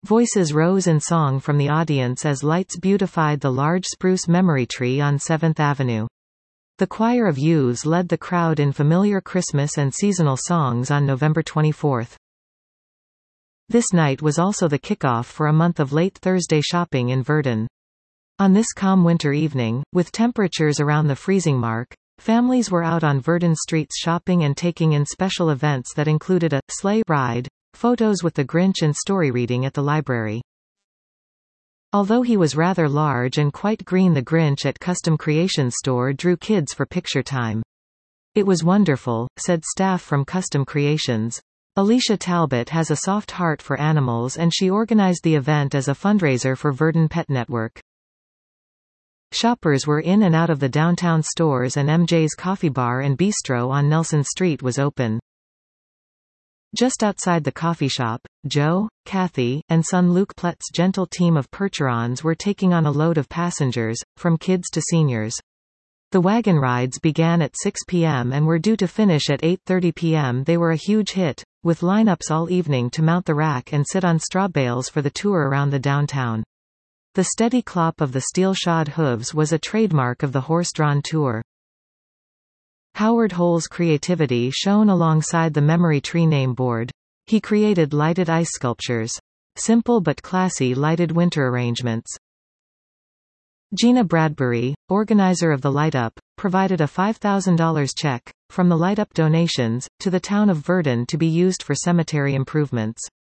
Voices rose in song from the audience as lights beautified the large spruce memory tree on 7th Avenue. The choir of youths led the crowd in familiar Christmas and seasonal songs on November 24. This night was also the kickoff for a month of late Thursday shopping in Verdun. On this calm winter evening, with temperatures around the freezing mark, families were out on Verdun streets shopping and taking in special events that included a sleigh ride, photos with the Grinch and story reading at the library. Although he was rather large and quite green, the Grinch at Custom Creations store drew kids for picture time. It was wonderful, said staff from Custom Creations. Alicia Talbot has a soft heart for animals and she organized the event as a fundraiser for Verdun Pet Network. Shoppers were in and out of the downtown stores and MJ's Coffee Bar and Bistro on Nelson Street was open. Just outside the coffee shop, Joe, Kathy, and son Luke Plett's gentle team of Percherons were taking on a load of passengers, from kids to seniors. The wagon rides began at 6 p.m. and were due to finish at 8:30 p.m. They were a huge hit, with lineups all evening to mount the rack and sit on straw bales for the tour around the downtown. The steady clop of the steel-shod hooves was a trademark of the horse-drawn tour. Howard Hole's creativity shone alongside the memory tree name board. He created lighted ice sculptures. Simple but classy lighted winter arrangements. Gina Bradbury, organizer of the Light Up, provided a $5,000 check, from the Light Up donations, to the town of Verdun to be used for cemetery improvements.